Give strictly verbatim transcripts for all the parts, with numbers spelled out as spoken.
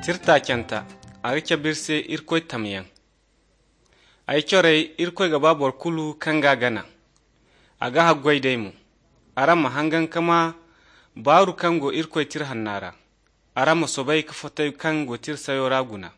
tirta kyanta aga cabirse irkoy tamyan ay corey irkoy gaba bor kulu kanga gana aga haggoy daymu arama hangan kama baru kango irkoy tir hannara arama sobay ka fotay kango tir sayora guna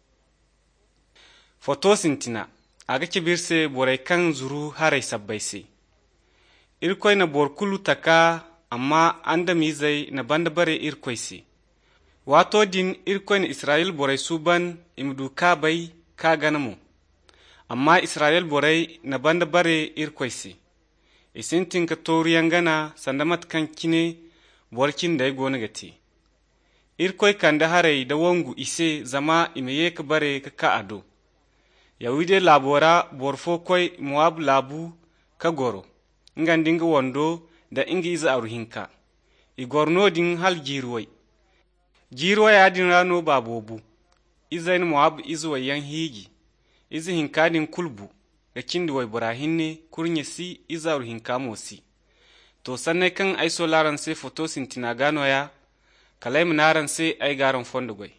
foto sintina aga cabirse boray kan zuru haray sabbayse irkoy na bor kulu taka amma anda mizay na banda bare irkoy si wato din irkoy na Israel boray suban imdu kabay ka ganamu amma Israel boray na banda bare irkoy si isintin ka toriyan gana sandamat kan kine borkin day gona gati irkoy kanda haray da wangu ise zama imeye ka bare ka ka ado yawide labora borfo koy muab labu ka goro ngandinga wondo da ingi iza aruhinka igorno din hal jirwai jirwai adin rano babobu izain muab izuwa yan higi izi hinka din kulbu ga kindi wai burahinne kurnyesi iza aruhinka mosi to sanne kan aiso laran se foto sintina gano ya kalai naran se ai garan fondo goy